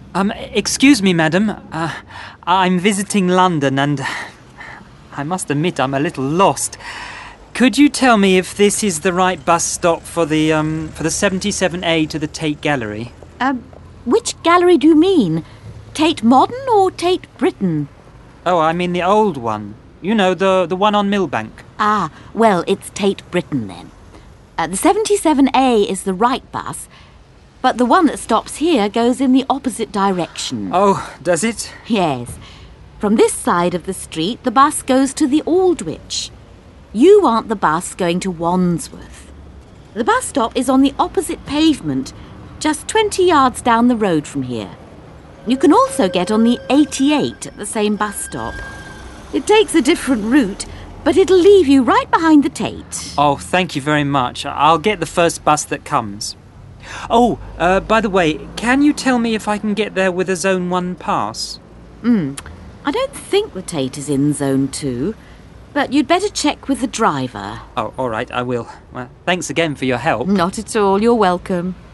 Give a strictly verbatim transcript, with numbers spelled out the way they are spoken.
Um, excuse me, madam. Uh, I'm visiting London and I must admit I'm a little lost. Could you tell me if this is the right bus stop for the, um, for the seventy-seven A to the Tate Gallery? Um, which gallery do you mean? Tate Modern or Tate Britain? Oh, I mean the old one. You know, the, the one on Millbank. Ah, well, it's Tate Britain then. Uh, the seventy-seven A is the right bus, but the one that stops here goes in the opposite direction. Oh, does it? Yes. From this side of the street, the bus goes to the Aldwych. You aren't the bus going to Wandsworth. The bus stop is on the opposite pavement, just twenty yards down the road from here. You can also get on the eighty-eight at the same bus stop. It takes a different route, but it'll leave you right behind the Tate. Oh, thank you very much. I'll get the first bus that comes. Oh, uh, by the way, can you tell me if I can get there with a Zone one pass? Hmm. I don't think the Tate is in Zone two, but you'd better check with the driver. Oh, all right, I will. Well, thanks again for your help. Not at all. You're welcome.